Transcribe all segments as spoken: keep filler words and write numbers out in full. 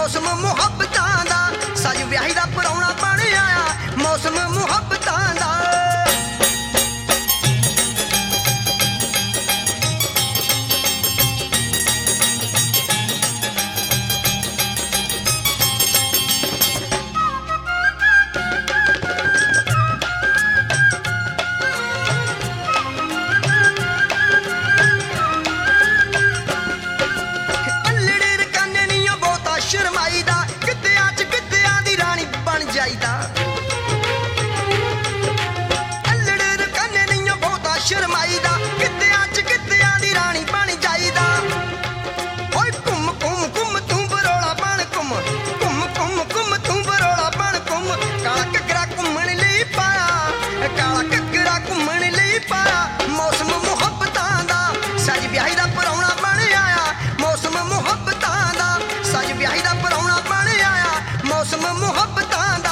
मौसम मुहब्बतां दा सज विआही दा परौणा बण आया मौसम मुहब्बतां दा शर्माईदा कित्तियां च कित्तियां दी रानी बन जाईदा अल्लड़ रकाने नहीं बहुता शर्माईदा कित्तियां च कित्तियां दी रानी बन जाईदा ओए घुम घुम घुम तू बरोड़ा बन घुम घुम घुम घुम तू बरोड़ा बन घुम काला घग्गरा घुम्मण लई पाया काला घग्गरा घुम्मण लई पाया मौसम मुहब्बतां दा सज विआही दा परौणा बन आया मौसम मुहब्बतां दा सज विआही दा परौणा बन आया मौसम मुहब्बतां दा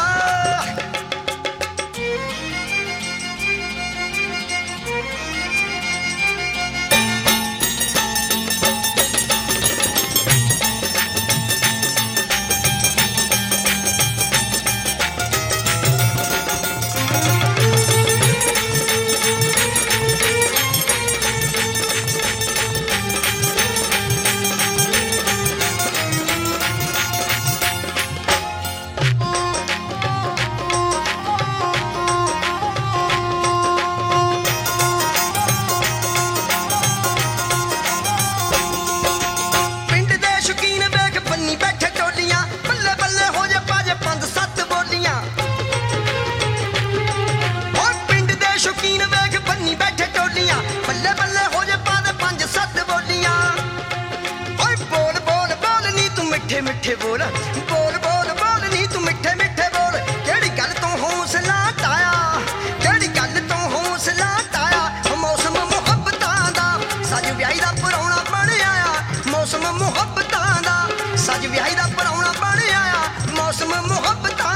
बैठे टोलियां बल्ले बल्ले हो जे पा दे पंज सत्त बोलियां ओए बोल बोल बोल नी तू मिठे मिठे बोल बोल बोल बोल नी तू मिठे मिठे बोल केड़ी गल तो हौसला टाया केड़ी गल तो हौसला टाया मौसम मुहब्बतां दा सज विआही दा परौणा बन आया मौसम मुहब्बतां दा सज विआही दा परौणा बन आया मौसम मुहब्बतां